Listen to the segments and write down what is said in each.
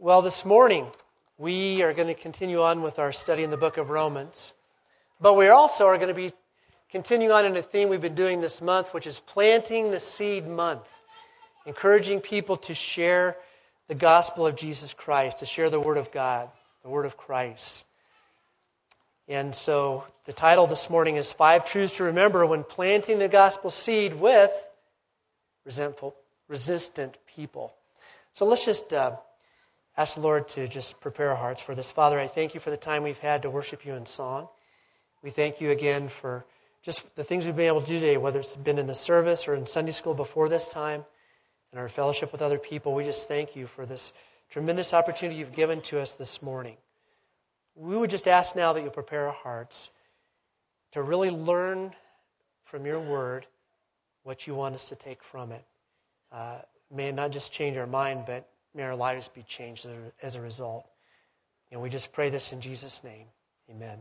Well, this morning we are going to continue on with our study in the book of Romans. But we also are going to be continuing on in a theme we've been doing this month, which is Planting the Seed Month, encouraging people to share the gospel of Jesus Christ, to share the Word of God, the Word of Christ. And so the title this morning is 5 Truths to Remember When Planting the Gospel Seed with Resistant People. So let's just ask the Lord to just prepare our hearts for this. Father, I thank you for the time we've had to worship you in song. We thank you again for just the things we've been able to do today, whether it's been in the service or in Sunday school before this time, and our fellowship with other people. We just thank you for this tremendous opportunity you've given to us this morning. We would just ask now that you'll prepare our hearts to really learn from your word what you want us to take from it. May it not just change our mind, but may our lives be changed as a result. And we just pray this in Jesus' name. Amen.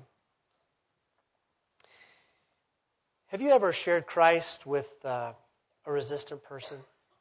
Have you ever shared Christ with a resistant person?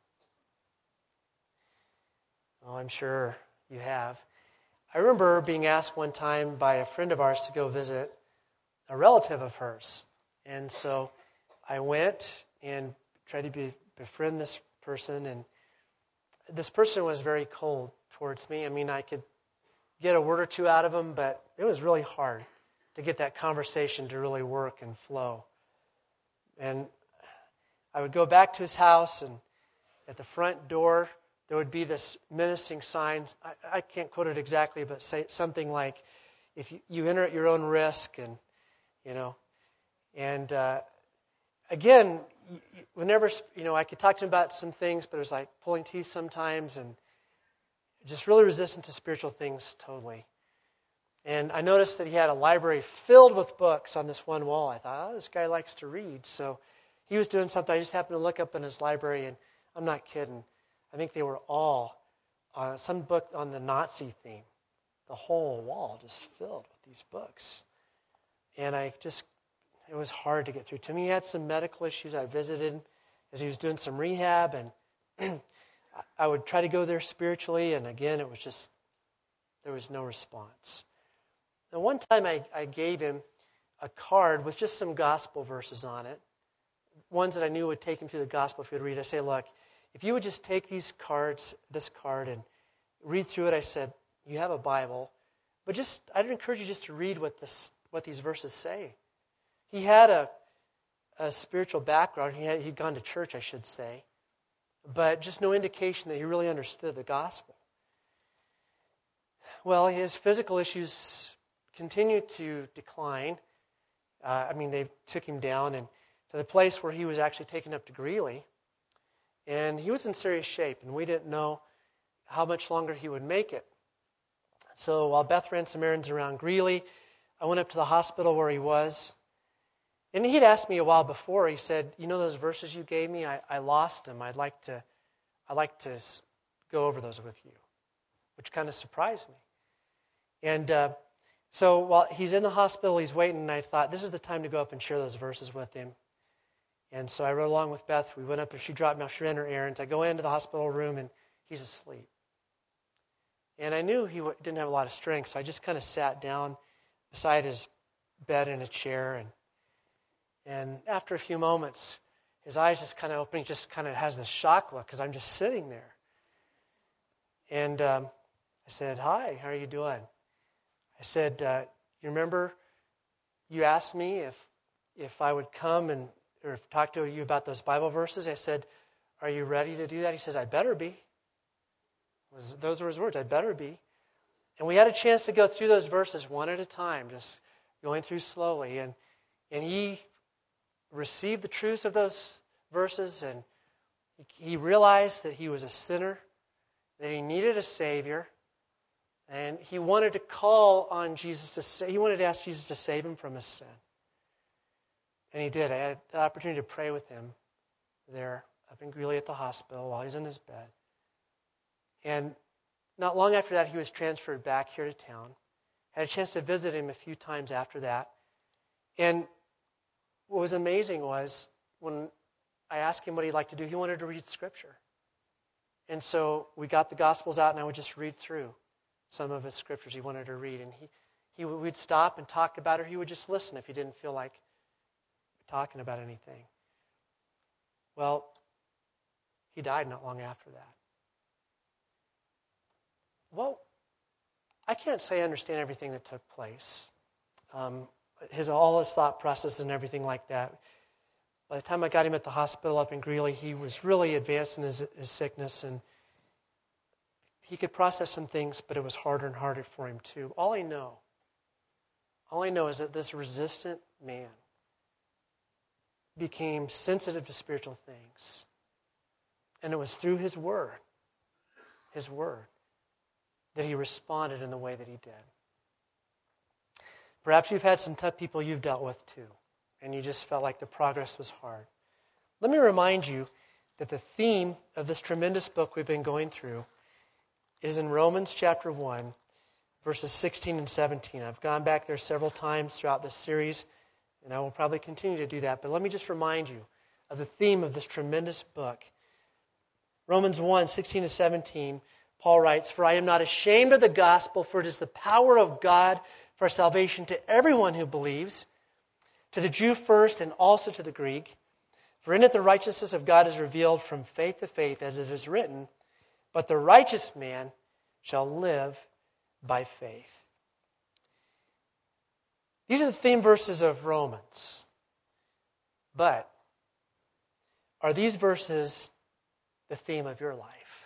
Oh, I'm sure you have. I remember being asked one time by a friend of ours to go visit a relative of hers. And so I went and tried to befriend this person, and this person was very cold towards me. I mean, I could get a word or two out of him, but it was really hard to get that conversation to really work and flow. And I would go back to his house, and at the front door, there would be this menacing sign. I can't quote it exactly, but say something like, if you enter at your own risk, and, you know. And again, whenever, I could talk to him about some things, but it was like pulling teeth sometimes, and just really resistant to spiritual things totally. And I noticed that he had a library filled with books on this one wall. I thought, this guy likes to read. So he was doing something. I just happened to look up in his library, and I'm not kidding. I think they were all some book on the Nazi theme. The whole wall just filled with these books. And it was hard to get through. To me, he had some medical issues. I visited as he was doing some rehab, and I would try to go there spiritually, and again, it was just, there was no response. And one time I gave him a card with just some gospel verses on it, ones that I knew would take him through the gospel if he would read. I say, look, if you would just take this card, and read through it, I said, you have a Bible, but I'd encourage you just to read what these verses say. He had a spiritual background. He'd gone to church, I should say, but just no indication that he really understood the gospel. Well, his physical issues continued to decline. They took him down and to the place where he was actually taken up to Greeley. And he was in serious shape, and we didn't know how much longer he would make it. So while Beth ran some errands around Greeley, I went up to the hospital where he was. And he'd asked me a while before, he said, those verses you gave me, I lost them. I'd like to go over those with you, which kind of surprised me. And so while he's in the hospital, he's waiting, and I thought, this is the time to go up and share those verses with him. And so I rode along with Beth. We went up, and she dropped me off. She ran her errands. I go into the hospital room, and he's asleep. And I knew he didn't have a lot of strength, so I just kind of sat down beside his bed in a chair, and after a few moments, his eyes just kind of open. He just kind of has this shock look because I'm just sitting there. And I said, hi, how are you doing? I said, you remember you asked me if I would come or talk to you about those Bible verses? I said, are you ready to do that? He says, I better be. Those were his words, I better be. And we had a chance to go through those verses one at a time, just going through slowly. And he received the truths of those verses, and he realized that he was a sinner, that he needed a Savior, and he wanted to call on Jesus he wanted to ask Jesus to save him from his sin. And he did. I had the opportunity to pray with him there up in Greeley at the hospital while he's in his bed. And not long after that, he was transferred back here to town. I had a chance to visit him a few times after that. And what was amazing was when I asked him what he'd like to do, he wanted to read Scripture. And so we got the Gospels out, and I would just read through. some of his scriptures he wanted to read. And we'd stop and talk about it, or he would just listen if he didn't feel like talking about anything. Well, he died not long after that. Well, I can't say I understand everything that took place. All his thought process and everything like that. By the time I got him at the hospital up in Greeley, he was really advanced in his sickness, and he could process some things, but it was harder and harder for him too. All I know is that this resistant man became sensitive to spiritual things. And it was through his word, that he responded in the way that he did. Perhaps you've had some tough people you've dealt with too, and you just felt like the progress was hard. Let me remind you that the theme of this tremendous book we've been going through is in Romans chapter 1, verses 16 and 17. I've gone back there several times throughout this series, and I will probably continue to do that. But let me just remind you of the theme of this tremendous book. Romans 1, 16 to 17, Paul writes, "For I am not ashamed of the gospel, for it is the power of God for salvation to everyone who believes, to the Jew first and also to the Greek. For in it the righteousness of God is revealed from faith to faith, as it is written, but the righteous man shall live by faith." These are the theme verses of Romans. But are these verses the theme of your life?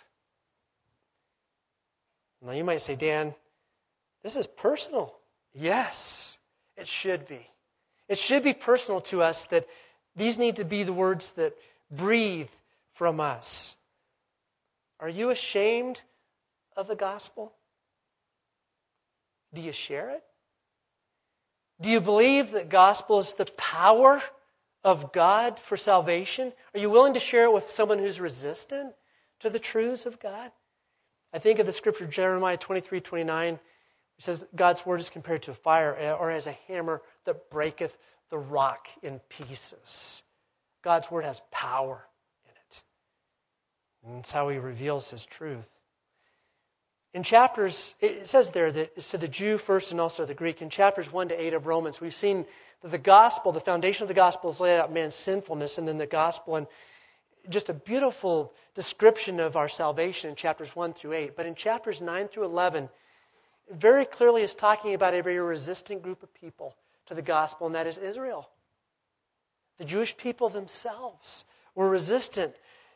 Now you might say, Dan, this is personal. Yes, it should be. It should be personal to us that these need to be the words that breathe from us. Are you ashamed of the gospel? Do you share it? Do you believe that gospel is the power of God for salvation? Are you willing to share it with someone who's resistant to the truths of God? I think of the scripture Jeremiah 23:29. It says God's word is compared to a fire or as a hammer that breaketh the rock in pieces. God's word has power in it. And that's how he reveals his truth. In chapters, it says there that it's to the Jew first and also the Greek. In chapters 1 to 8 of Romans, we've seen that the gospel, the foundation of the gospel is laid out man's sinfulness, and then the gospel, and just a beautiful description of our salvation in chapters 1 through 8. But in chapters 9 through 11, it very clearly is talking about a very resistant group of people to the gospel, and that is Israel. The Jewish people themselves were resistant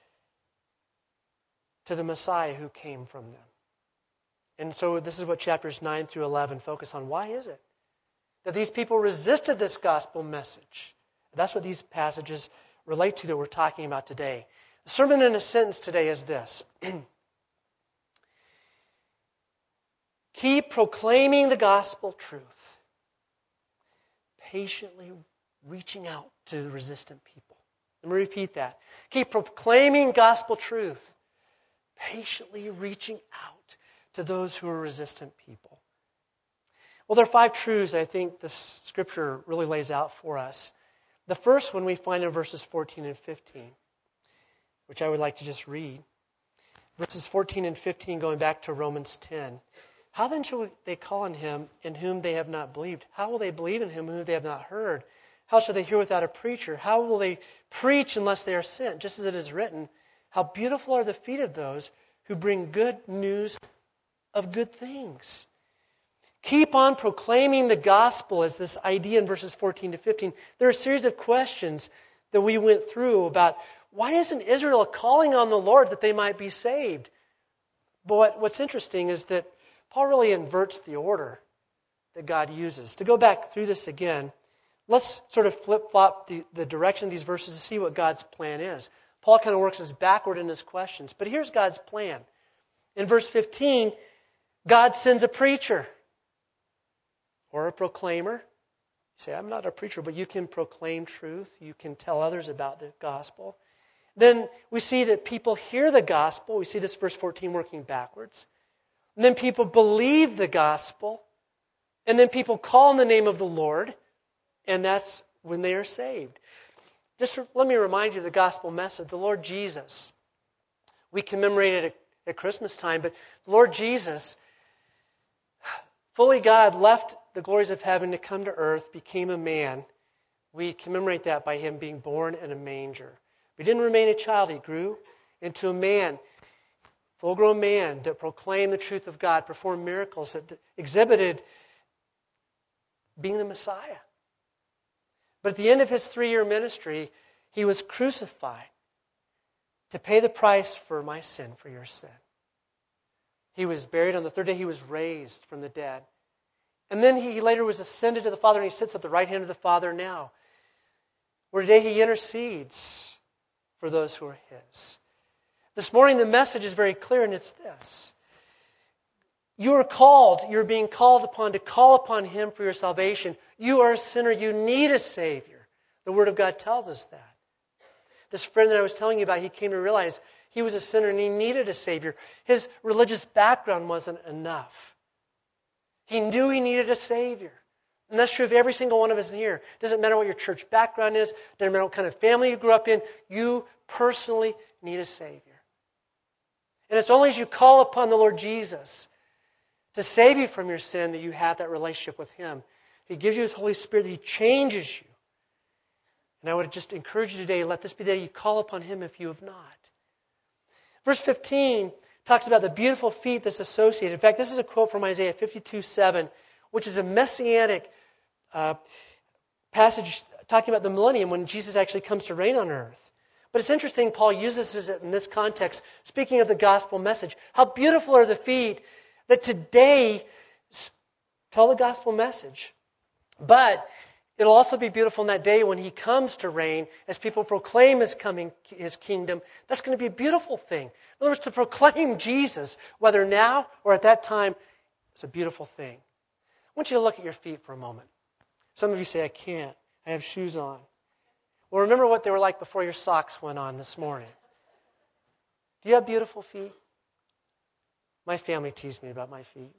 to the Messiah who came from them. And so this is what chapters 9 through 11 focus on. Why is it that these people resisted this gospel message? That's what these passages relate to that we're talking about today. The sermon in a sentence today is this. Keep proclaiming the gospel truth, patiently reaching out to the resistant people. Let me repeat that. Keep proclaiming gospel truth, patiently reaching out to those who are resistant people. Well, there are 5 truths I think this scripture really lays out for us. The first one we find in verses 14 and 15, which I would like to just read. Verses 14 and 15 going back to Romans 10. How then shall they call on him in whom they have not believed? How will they believe in him whom they have not heard? How shall they hear without a preacher? How will they preach unless they are sent? Just as it is written, how beautiful are the feet of those who bring good news of good things. Keep on proclaiming the gospel as this idea in verses 14 to 15. There are a series of questions that we went through about why isn't Israel calling on the Lord that they might be saved? But what's interesting is that Paul really inverts the order that God uses. To go back through this again, let's sort of flip-flop the direction of these verses to see what God's plan is. Paul kind of works us backward in his questions. But here's God's plan. In verse 15, God sends a preacher or a proclaimer. You say, I'm not a preacher, but you can proclaim truth. You can tell others about the gospel. Then we see that people hear the gospel. We see this verse 14 working backwards. And then people believe the gospel. And then people call on the name of the Lord. And that's when they are saved. Just let me remind you of the gospel message. The Lord Jesus. We commemorate it at Christmas time, but the Lord Jesus fully God, left the glories of heaven to come to earth, became a man. We commemorate that by him being born in a manger. He didn't remain a child. He grew into a man, full-grown man that proclaimed the truth of God, performed miracles that exhibited being the Messiah. But at the end of his 3-year ministry, he was crucified to pay the price for my sin, for your sin. He was buried. On the third day, he was raised from the dead. And then he later was ascended to the Father, and he sits at the right hand of the Father now, where today he intercedes for those who are his. This morning, the message is very clear, and it's this. You're being called upon to call upon him for your salvation. You are a sinner. You need a Savior. The Word of God tells us that. This friend that I was telling you about, he came to realize he was a sinner and he needed a Savior. His religious background wasn't enough. He knew he needed a Savior. And that's true of every single one of us in here. It doesn't matter what your church background is. It doesn't matter what kind of family you grew up in. You personally need a Savior. And it's only as you call upon the Lord Jesus to save you from your sin that you have that relationship with him. He gives you his Holy Spirit, that he changes you. And I would just encourage you today, let this be the day you call upon him if you have not. Verse 15 talks about the beautiful feet that's associated. In fact, this is a quote from Isaiah 52:7, which is a messianic passage talking about the millennium when Jesus actually comes to reign on earth. But it's interesting, Paul uses it in this context, speaking of the gospel message. How beautiful are the feet that today tell the gospel message. But it'll also be beautiful in that day when he comes to reign, as people proclaim his kingdom. That's going to be a beautiful thing. In other words, to proclaim Jesus, whether now or at that time, is a beautiful thing. I want you to look at your feet for a moment. Some of you say, I can't. I have shoes on. Well, remember what they were like before your socks went on this morning. Do you have beautiful feet? My family teased me about my feet.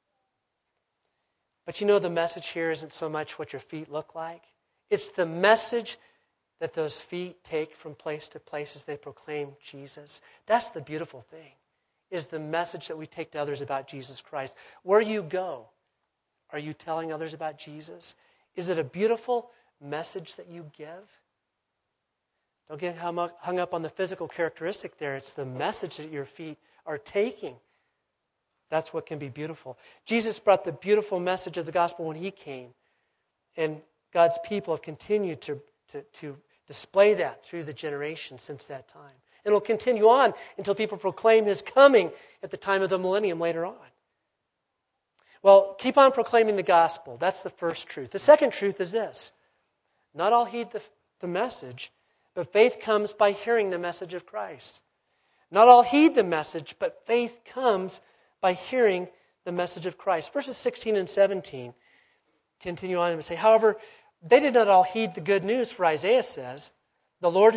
But you know, the message here isn't so much what your feet look like. It's the message that those feet take from place to place as they proclaim Jesus. That's the beautiful thing, is the message that we take to others about Jesus Christ. Where you go, are you telling others about Jesus? Is it a beautiful message that you give? Don't get hung up on the physical characteristic there. It's the message that your feet are taking. That's what can be beautiful. Jesus brought the beautiful message of the gospel when he came. And God's people have continued to display that through the generations since that time. And it'll continue on until people proclaim his coming at the time of the millennium later on. Well, keep on proclaiming the gospel. That's the first truth. The second truth is this. Not all heed the message, but faith comes by hearing the message of Christ. Not all heed the message, but faith comes by hearing the message of Christ. Verses 16 and 17 continue on and say, however, they did not all heed the good news, for Isaiah says, Lord,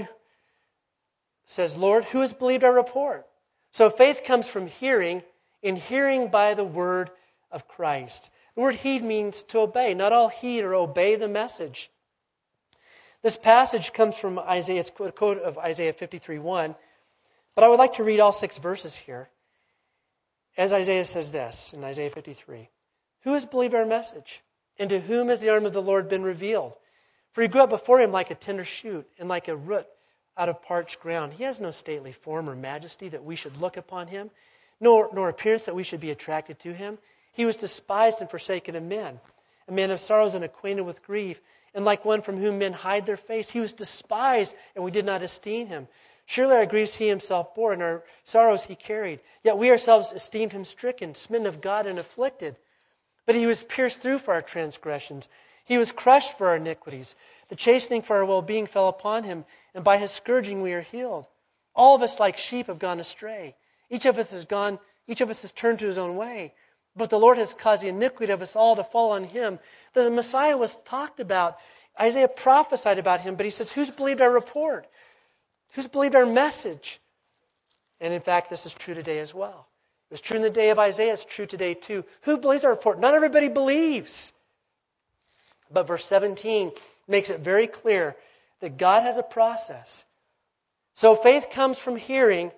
who has believed our report? So faith comes from hearing, and hearing by the word of Christ. The word heed means to obey. Not all heed or obey the message. This passage comes from Isaiah. It's a quote of Isaiah 53:1. But I would like to read all 6 verses here. As Isaiah says this in Isaiah 53, who has believed our message? And to whom has the arm of the Lord been revealed? For he grew up before him like a tender shoot and like a root out of parched ground. He has no stately form or majesty that we should look upon him, nor appearance that we should be attracted to him. He was despised and forsaken of men, a man of sorrows and acquainted with grief, and like one from whom men hide their face. He was despised, and we did not esteem him. Surely our griefs he himself bore, and our sorrows he carried. Yet we ourselves esteemed him stricken, smitten of God, and afflicted. But he was pierced through for our transgressions. He was crushed for our iniquities. The chastening for our well-being fell upon him, and by his scourging we are healed. All of us like sheep have gone astray. Each of us has turned to his own way. But the Lord has caused the iniquity of us all to fall on him. The Messiah was talked about. Isaiah prophesied about him, but he says, who's believed our report? Who's believed our message? And in fact, this is true today as well. It was true in the day of Isaiah. It's true today too. Who believes our report? Not everybody believes. But verse 17 makes it very clear that God has a process. So faith comes from hearing,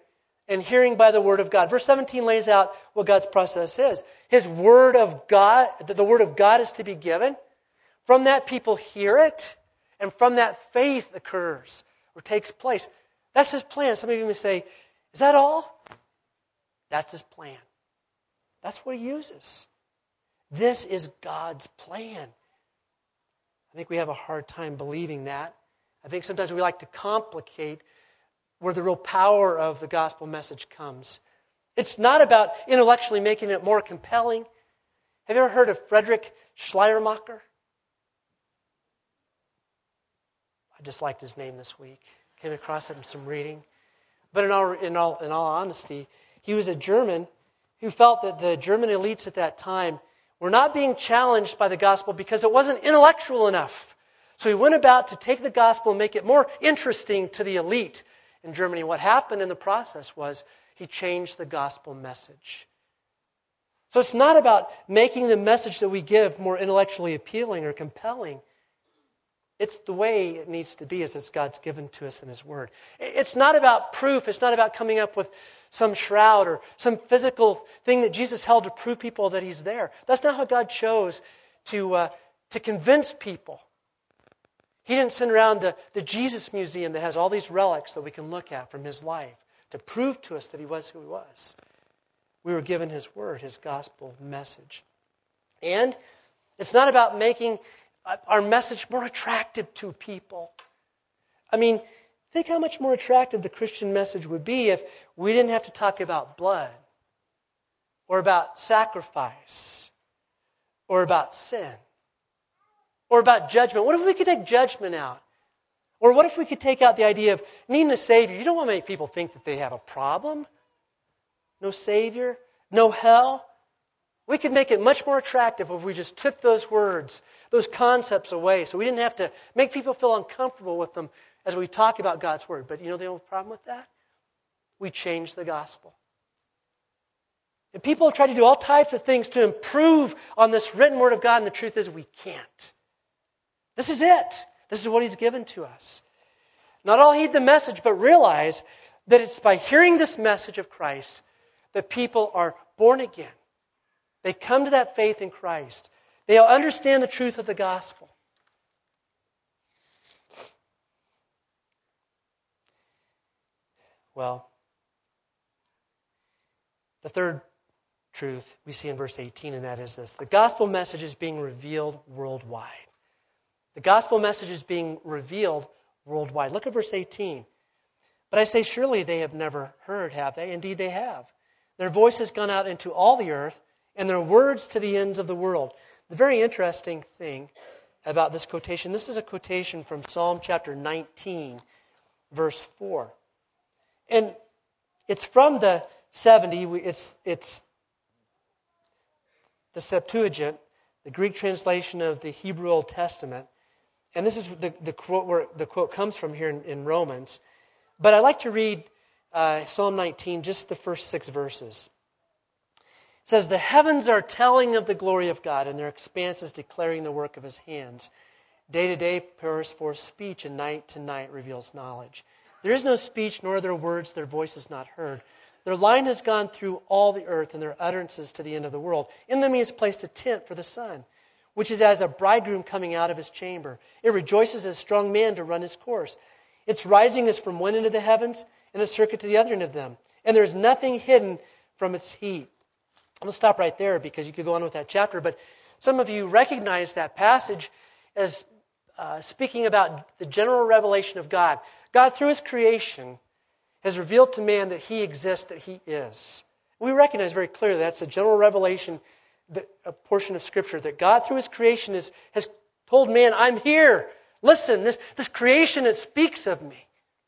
and hearing by the word of God. Verse 17 lays out what God's process is. His word of God, the word of God is to be given. From that, people hear it, and from that, faith occurs or takes place. That's His plan. Some of you may say, is that all? That's His plan. That's what He uses. This is God's plan. I think we have a hard time believing that. I think sometimes we like to complicate where the real power of the gospel message comes. It's not about intellectually making it more compelling. Have you ever heard of Friedrich Schleiermacher? I just liked his name this week. Came across it in some reading. But in all honesty, he was a German who felt that the German elites at that time were not being challenged by the gospel because it wasn't intellectual enough. So he went about to take the gospel and make it more interesting to the elite in Germany. What happened in the process was he changed the gospel message. So it's not about making the message that we give more intellectually appealing or compelling. It's the way it needs to be as it's God's given to us in His Word. It's not about proof. It's not about coming up with some shroud or some physical thing that Jesus held to prove people that He's there. That's not how God chose to convince people. He didn't send around the Jesus Museum that has all these relics that we can look at from His life to prove to us that He was who He was. We were given His Word, His gospel message. And it's not about making our message more attractive to people. I mean, think how much more attractive the Christian message would be if we didn't have to talk about blood or about sacrifice or about sin or about judgment. What if we could take judgment out? Or what if we could take out the idea of needing a Savior? You don't want to make people think that they have a problem. No Savior, no hell. We could make it much more attractive if we just took those words, those concepts away, so we didn't have to make people feel uncomfortable with them as we talk about God's Word. But you know the only problem with that? We changed the gospel. And people have tried to do all types of things to improve on this written Word of God, and the truth is we can't. This is it. This is what He's given to us. Not all heed the message, but realize that it's by hearing this message of Christ that people are born again. They come to that faith in Christ. They'll understand the truth of the gospel. Well, the third truth we see in verse 18, and that is this. The gospel message is being revealed worldwide. The gospel message is being revealed worldwide. Look at verse 18. But I say, surely they have never heard, have they? Indeed they have. Their voice has gone out into all the earth, and their words to the ends of the world. The very interesting thing about this quotation, this is a quotation from Psalm chapter 19, verse 4. And it's from the 70, it's the Septuagint, the Greek translation of the Hebrew Old Testament. And this is the quote where the quote comes from here in Romans. But I'd like to read Psalm 19, just the first 6 verses. It says, the heavens are telling of the glory of God, and their expanse is declaring the work of His hands. Day to day pours forth speech, and night to night reveals knowledge. There is no speech, nor are there words, their voice is not heard. Their line has gone through all the earth, and their utterances to the end of the world. In them He has placed a tent for the sun, which is as a bridegroom coming out of his chamber. It rejoices as a strong man to run his course. Its rising is from one end of the heavens, and a circuit to the other end of them. And there is nothing hidden from its heat. I'm going to stop right there because you could go on with that chapter, but some of you recognize that passage as speaking about the general revelation of God. God, through His creation, has revealed to man that He exists, that He is. We recognize very clearly that's a general revelation, a portion of Scripture, that God, through His creation, has told man, I'm here. Listen, this creation, it speaks of me.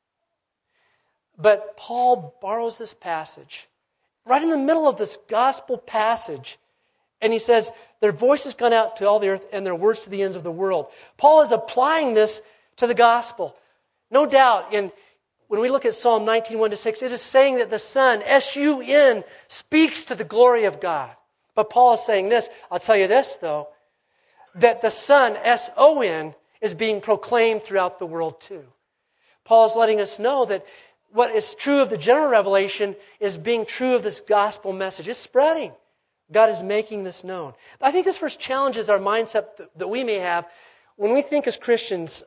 But Paul borrows this passage right in the middle of this gospel passage, and he says, their voice has gone out to all the earth and their words to the ends of the world. Paul is applying this to the gospel. No doubt, when we look at Psalm 19, 1-6, it is saying that the Son, S-U-N, speaks to the glory of God. But Paul is saying this, I'll tell you this though, that the Son, S-O-N, is being proclaimed throughout the world too. Paul is letting us know that what is true of the general revelation is being true of this gospel message. It's spreading. God is making this known. I think this first challenges our mindset that we may have when we think as Christians,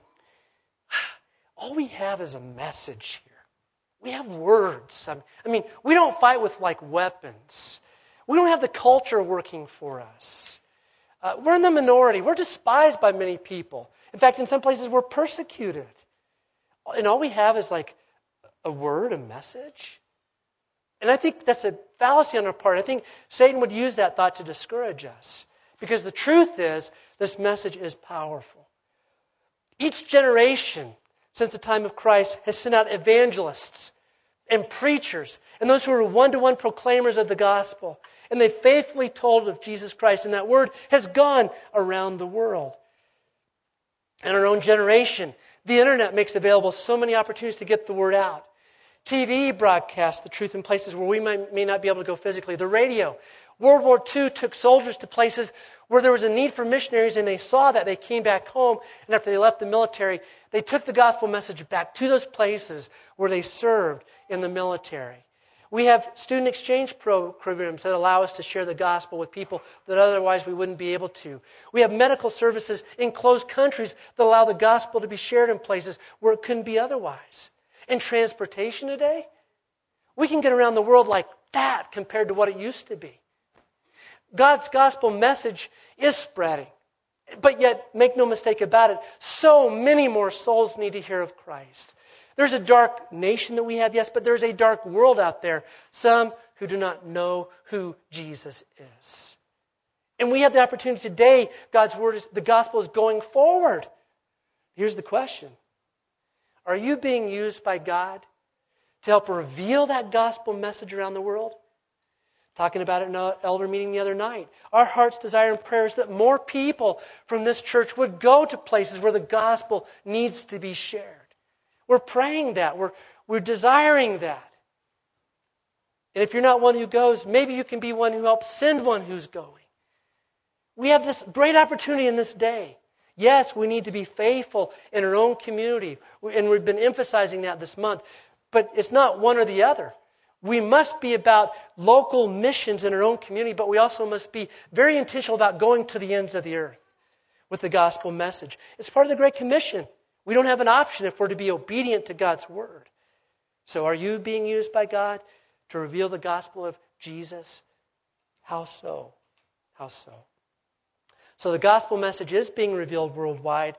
all we have is a message here. We have words. I mean, we don't fight with like weapons. We don't have the culture working for us. We're in the minority. We're despised by many people. In fact, in some places we're persecuted. And all we have is like a word, a message. And I think that's a fallacy on our part. I think Satan would use that thought to discourage us. Because the truth is, this message is powerful. Each generation since the time of Christ has sent out evangelists and preachers and those who are one-to-one proclaimers of the gospel. And they faithfully told of Jesus Christ. And that word has gone around the world. In our own generation, the internet makes available so many opportunities to get the word out. TV broadcasts the truth in places where we may not be able to go physically. The radio. World War II took soldiers to places where there was a need for missionaries, and they saw that. They came back home, and after they left the military, they took the gospel message back to those places where they served in the military. We have student exchange programs that allow us to share the gospel with people that otherwise we wouldn't be able to. We have medical services in closed countries that allow the gospel to be shared in places where it couldn't be otherwise. And transportation today, we can get around the world like that compared to what it used to be. God's gospel message is spreading. But yet, make no mistake about it, so many more souls need to hear of Christ. There's a dark nation that we have, yes, but there's a dark world out there. Some who do not know who Jesus is. And we have the opportunity today, God's word, the gospel is going forward. Here's the question. Are you being used by God to help reveal that gospel message around the world? Talking about it in an elder meeting the other night. Our heart's desire and prayer is that more people from this church would go to places where the gospel needs to be shared. We're praying that. We're desiring that. And if you're not one who goes, maybe you can be one who helps send one who's going. We have this great opportunity in this day. Yes, we need to be faithful in our own community. And we've been emphasizing that this month. But it's not one or the other. We must be about local missions in our own community, but we also must be very intentional about going to the ends of the earth with the gospel message. It's part of the Great Commission. We don't have an option if we're to be obedient to God's word. So are you being used by God to reveal the gospel of Jesus? How so? How so? So the gospel message is being revealed worldwide.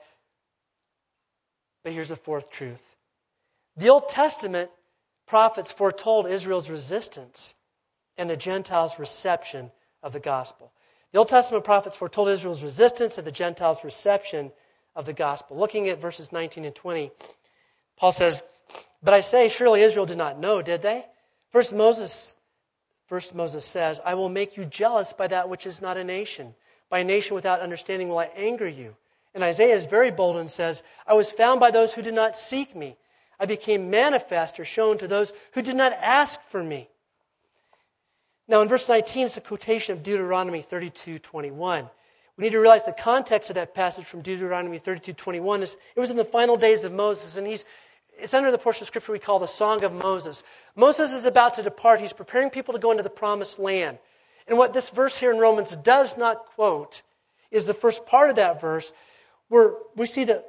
But here's the fourth truth. The Old Testament prophets foretold Israel's resistance and the Gentiles' reception of the gospel. The Old Testament prophets foretold Israel's resistance and the Gentiles' reception of the gospel. Looking at verses 19 and 20, Paul says, "But I say, surely Israel did not know, did they? First Moses says, I will make you jealous by that which is not a nation. By a nation without understanding will I anger you. And Isaiah is very bold and says, I was found by those who did not seek me. I became manifest or shown to those who did not ask for me." Now in verse 19, it's a quotation of Deuteronomy 32:21. We need to realize the context of that passage from Deuteronomy 32:21 is it was in the final days of Moses, and it's under the portion of Scripture we call the Song of Moses. Moses is about to depart. He's preparing people to go into the promised land. And what this verse here in Romans does not quote is the first part of that verse where we see that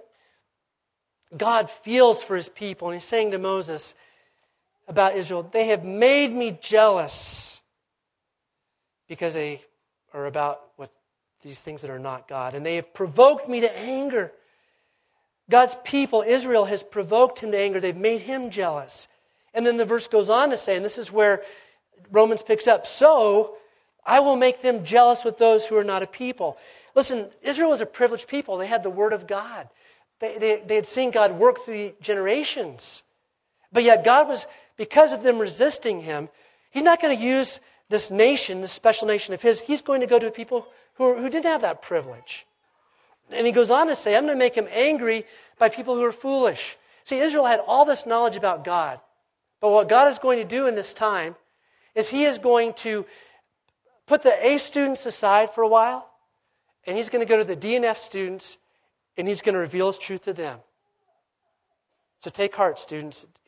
God feels for his people, and he's saying to Moses about Israel, they have made me jealous because they are about what these things that are not God. And they have provoked me to anger. God's people, Israel, has provoked him to anger. They've made him jealous. And then the verse goes on to say, and this is where Romans picks up, so I will make them jealous with those who are not a people. Listen, Israel was a privileged people. They had the word of God. They had seen God work through the generations. But yet God was, because of them resisting him, he's not going to use this nation, this special nation of his. He's going to go to people who didn't have that privilege. And he goes on to say, I'm going to make him angry by people who are foolish. See, Israel had all this knowledge about God. But what God is going to do in this time is he is going to put the A students aside for a while, and he's going to go to the D and F students, and he's going to reveal his truth to them. So take heart, students.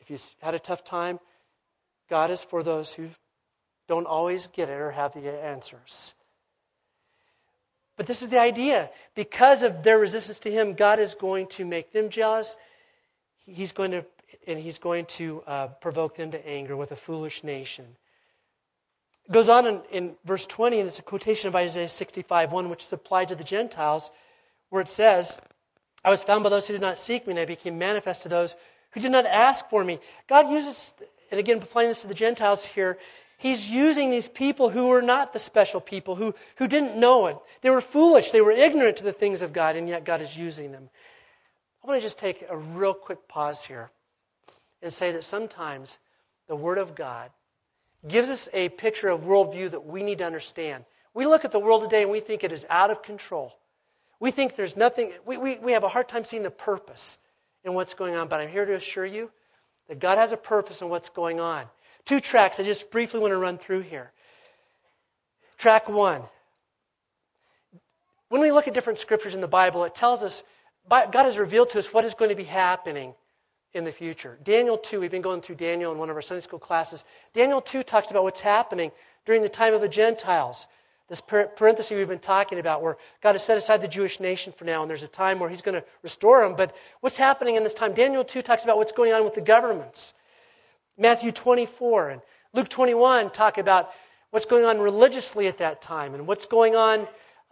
If you had a tough time, God is for those who don't always get it or have the answers. But this is the idea. Because of their resistance to him, God is going to make them jealous. He's going to provoke them to anger with a foolish nation. It goes on in verse 20, and it's a quotation of Isaiah 65:1, which is applied to the Gentiles, where it says, I was found by those who did not seek me, and I became manifest to those who did not ask for me. God uses, and again, applying this to the Gentiles here, He's using these people who were not the special people, who didn't know it. They were foolish. They were ignorant to the things of God, and yet God is using them. I want to just take a real quick pause here and say that sometimes the Word of God gives us a picture of worldview that we need to understand. We look at the world today and we think it is out of control. We think there's nothing, we have a hard time seeing the purpose in what's going on, but I'm here to assure you that God has a purpose in what's going on. 2 tracks I just briefly want to run through here. Track 1. When we look at different scriptures in the Bible, it tells us, God has revealed to us what is going to be happening in the future. Daniel 2, we've been going through Daniel in one of our Sunday school classes. Daniel 2 talks about what's happening during the time of the Gentiles. This parenthesis we've been talking about where God has set aside the Jewish nation for now, and there's a time where He's going to restore them. But what's happening in this time? Daniel 2 talks about what's going on with the governments. Matthew 24 and Luke 21 talk about what's going on religiously at that time and what's going on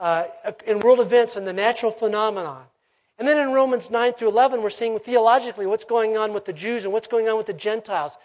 in world events and the natural phenomenon. And then in Romans 9 through 11, we're seeing theologically what's going on with the Jews and what's going on with the Gentiles.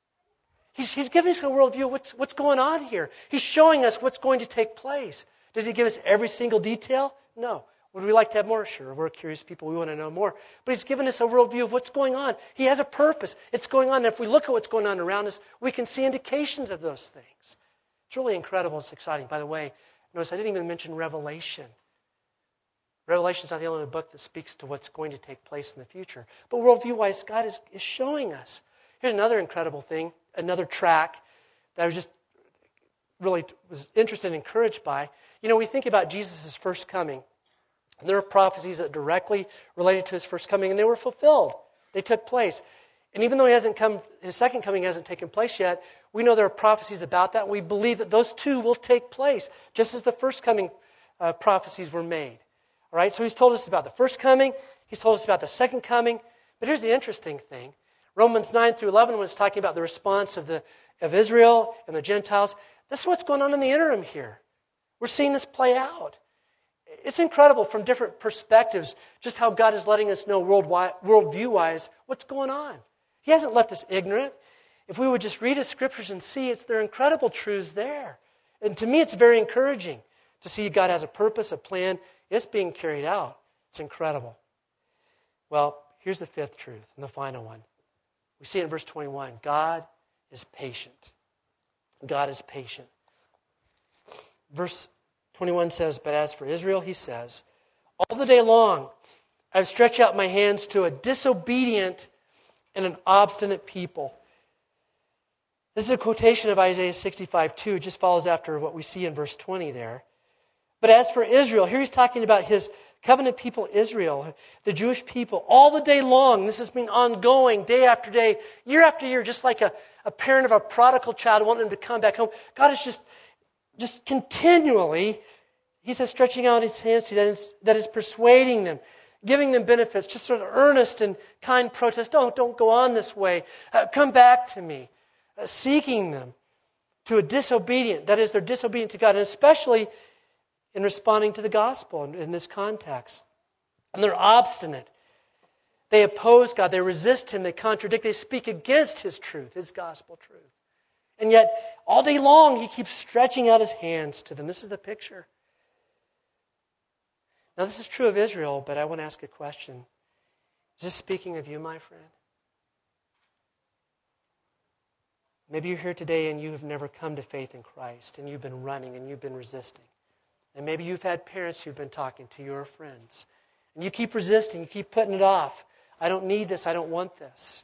He's giving us a worldview of what's going on here. He's showing us what's going to take place. Does He give us every single detail? No. Would we like to have more? Sure. We're curious people. We want to know more. But He's given us a worldview of what's going on. He has a purpose. It's going on. And if we look at what's going on around us, we can see indications of those things. It's really incredible. It's exciting. By the way, notice I didn't even mention Revelation. Revelation is not the only book that speaks to what's going to take place in the future. But worldview-wise, God is showing us. Here's another incredible thing, another track that I was just really was interested and encouraged by. You know, we think about Jesus' first coming. And there are prophecies that directly related to His first coming, and they were fulfilled. They took place. And even though His second coming hasn't taken place yet, we know there are prophecies about that. We believe that those two will take place, just as the first coming prophecies were made. All right, so He's told us about the first coming. He's told us about the second coming. But here's the interesting thing. Romans 9 through 11 was talking about the response of Israel and the Gentiles. This is what's going on in the interim here. We're seeing this play out. It's incredible from different perspectives just how God is letting us know worldview-wise what's going on. He hasn't left us ignorant. If we would just read His scriptures and see, there are incredible truths there. And to me, it's very encouraging to see God has a purpose, a plan. It's being carried out. It's incredible. Well, here's the fifth truth and the final one. We see it in verse 21. God is patient. God is patient. Verse 21 says, but as for Israel, He says, all the day long I've stretched out my hands to a disobedient and an obstinate people. This is a quotation of Isaiah 65:2. It just follows after what we see in verse 20 there. But as for Israel, here He's talking about His covenant people Israel, the Jewish people, all the day long. This has been ongoing, day after day, year after year, just like a parent of a prodigal child wanting him to come back home. God is just continually, He says, stretching out His hands to that is persuading them, giving them benefits, just sort of earnest and kind protest. Don't go on this way. Come back to me. Seeking them to a disobedient, that is, they're disobedient to God, and especially in responding to the gospel in this context. And they're obstinate. They oppose God. They resist Him. They contradict. They speak against His truth, His gospel truth. And yet, all day long, He keeps stretching out His hands to them. This is the picture. Now, this is true of Israel, but I want to ask a question. Is this speaking of you, my friend? Maybe you're here today and you have never come to faith in Christ, and you've been running and you've been resisting. And maybe you've had parents who've been talking to you or friends. And you keep resisting, you keep putting it off. I don't need this, I don't want this.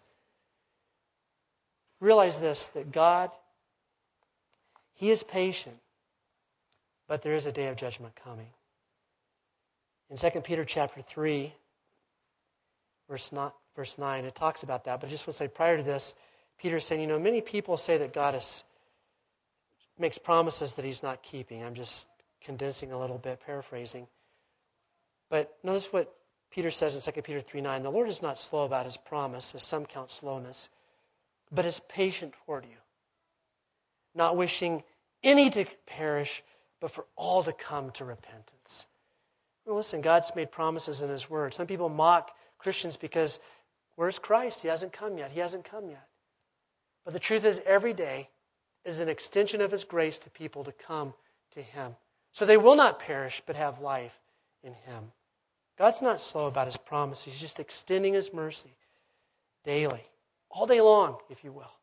Realize this, that God, He is patient, but there is a day of judgment coming. In 2 Peter chapter 3, verse 9, it talks about that. But I just want to say prior to this, Peter is saying, many people say that God makes promises that he's not keeping. I'm just condensing a little bit, paraphrasing. But notice what Peter says in 2 Peter 3:9. The Lord is not slow about his promise, as some count slowness, but is patient toward you, not wishing any to perish, but for all to come to repentance. Well, listen, God's made promises in his word. Some people mock Christians because, where's Christ? He hasn't come yet. He hasn't come yet. But the truth is, every day is an extension of his grace to people to come to him. So they will not perish, but have life in him. God's not slow about his promise. He's just extending his mercy daily, all day long, if you will.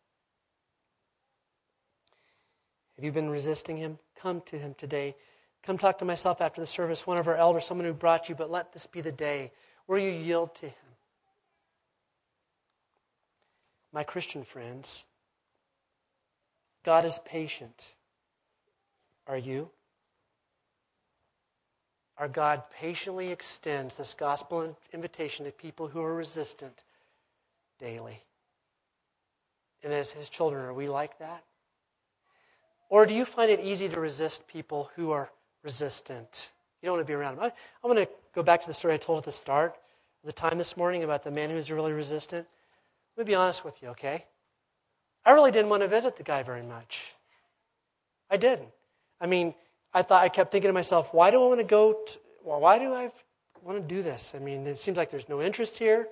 Have you been resisting him? Come to him today. Come talk to myself after the service, one of our elders, someone who brought you, but let this be the day where you yield to him. My Christian friends, God is patient. Are you? Our God patiently extends this gospel invitation to people who are resistant daily. And as his children, are we like that? Or do you find it easy to resist people who are resistant? You don't want to be around them. I'm going to go back to the story I told at the start of the time this morning about the man who was really resistant. Let me be honest with you, okay? I really didn't want to visit the guy very much. I didn't. I kept thinking to myself, why do I want to go why do I want to do this? It seems like there's no interest here.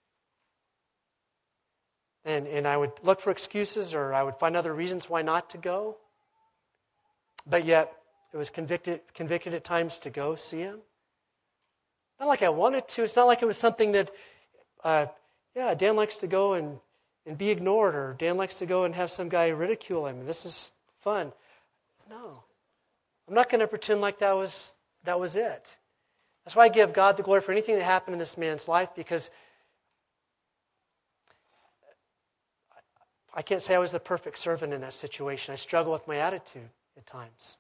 And I would look for excuses, or I would find other reasons why not to go. But yet, I was convicted at times to go see him. Not like I wanted to. It's not like it was something that, Dan likes to go and be ignored, or Dan likes to go and have some guy ridicule him. This is fun. No. I'm not going to pretend like that was it. That's why I give God the glory for anything that happened in this man's life, because I can't say I was the perfect servant in that situation. I struggle with my attitude at times.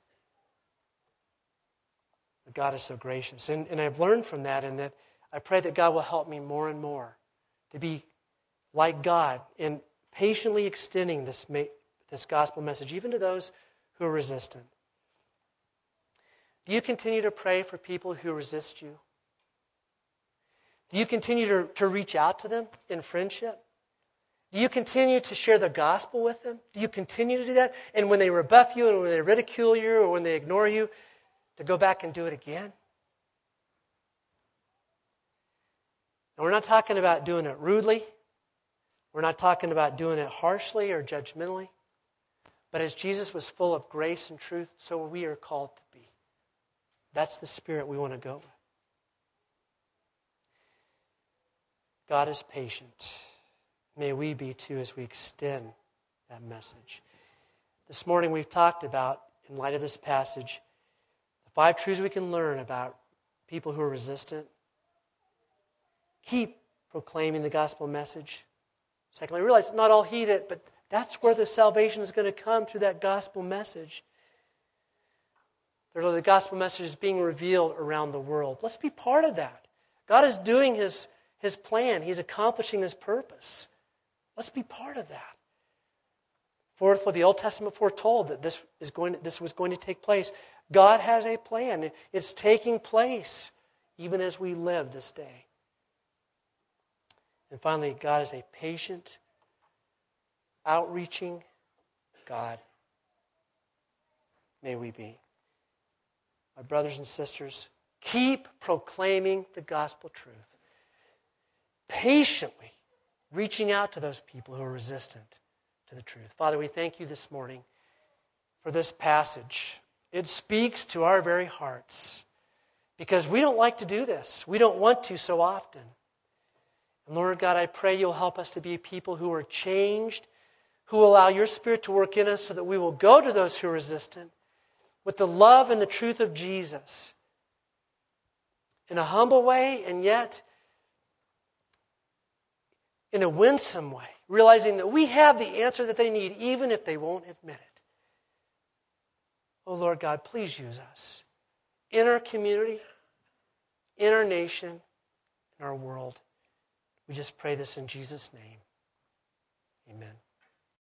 But God is so gracious. And I've learned from that, and that I pray that God will help me more and more to be like God in patiently extending this gospel message, even to those who are resistant. Do you continue to pray for people who resist you? Do you continue to reach out to them in friendship? Do you continue to share the gospel with them? Do you continue to do that? And when they rebuff you, and when they ridicule you, or when they ignore you, to go back and do it again? And we're not talking about doing it rudely. We're not talking about doing it harshly or judgmentally. But as Jesus was full of grace and truth, so we are called to be. That's the spirit we want to go with. God is patient. May we be too as we extend that message. This morning we've talked about, in light of this passage, the 5 truths we can learn about people who are resistant. Keep proclaiming the gospel message. Secondly, realize not all heed it, but that's where the salvation is going to come, through that gospel message. Thirdly, the gospel message is being revealed around the world. Let's be part of that. God is doing his plan. He's accomplishing his purpose. Let's be part of that. Fourthly, the Old Testament foretold that this was going to take place. God has a plan. It's taking place even as we live this day. And finally, God is a patient, outreaching God. May we be. My brothers and sisters, keep proclaiming the gospel truth. Patiently reaching out to those people who are resistant to the truth. Father, we thank you this morning for this passage. It speaks to our very hearts, because we don't like to do this. We don't want to so often. And Lord God, I pray you'll help us to be people who are changed, who allow your Spirit to work in us so that we will go to those who are resistant with the love and the truth of Jesus in a humble way, and yet in a winsome way, realizing that we have the answer that they need, even if they won't admit it. Oh Lord God, please use us in our community, in our nation, in our world. We just pray this in Jesus' name. Amen.